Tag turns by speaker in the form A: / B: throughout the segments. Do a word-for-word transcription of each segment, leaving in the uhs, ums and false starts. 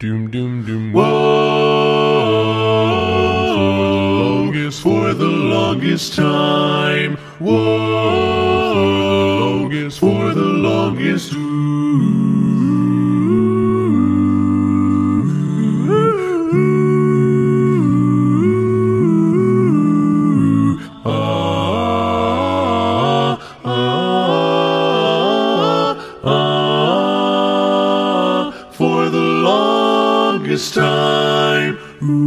A: Doom, doom, doom. Whoa, for the longest time. Whoa, for the longest. Ah, ah, ah, for the longest time.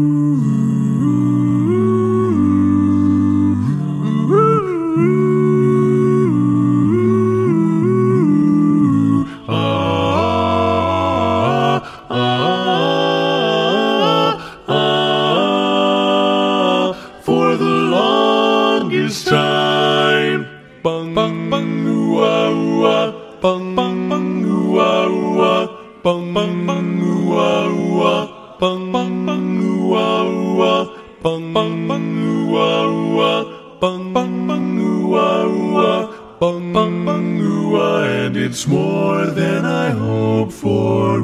A: Ah, ah, ah, for the longest time. Bang, bang, bang, ooh, ah, ooh, ah. Bang, bang, bang, ooh, ah, ooh, ah. Bang, bang, bang, ooh, ah, ooh, ah. Bang, bang, bang, ooh, ah, ooh, ah. Bang, bang, bang, ooh, ah, ooh, ah. Bang, bang, bang, ooh, ah, ooh, ah. Bang, bang, bang, ooh, ah. And it's more than I hoped for.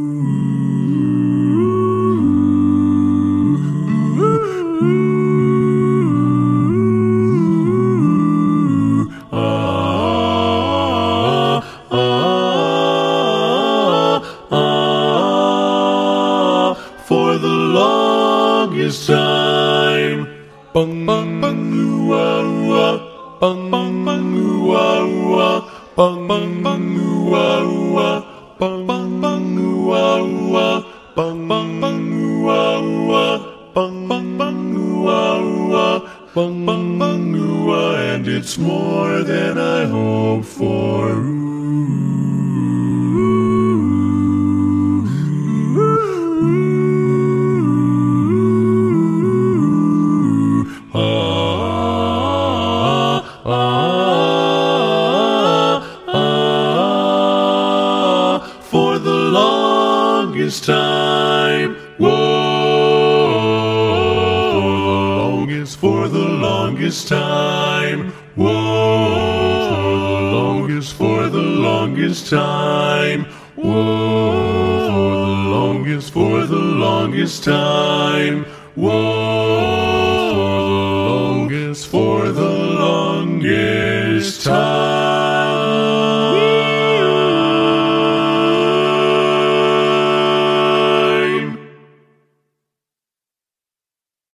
A: Ah, ah, ah, for the longest time. Bang, bang, bang, ooh, ah, ooh, ah. Bang, bang, bang, ooh, ah, ooh, ah. Bang, bang, bang, ooh, ah, ooh, ah. Bang, bang, bang, ooh, ah, ooh, ah. Bang, bang, bang, ooh, ah, ooh, ah. Bang, bang, bang, ooh, ah, ooh, ah. Bang, bang, bang, ooh, ah. And it's more than I hoped for. Ah, ah, ah, for the longest time. Whoa, for the longest time. Whoa, for the longest time. Whoa, for the longest, for the longest time. Whoa.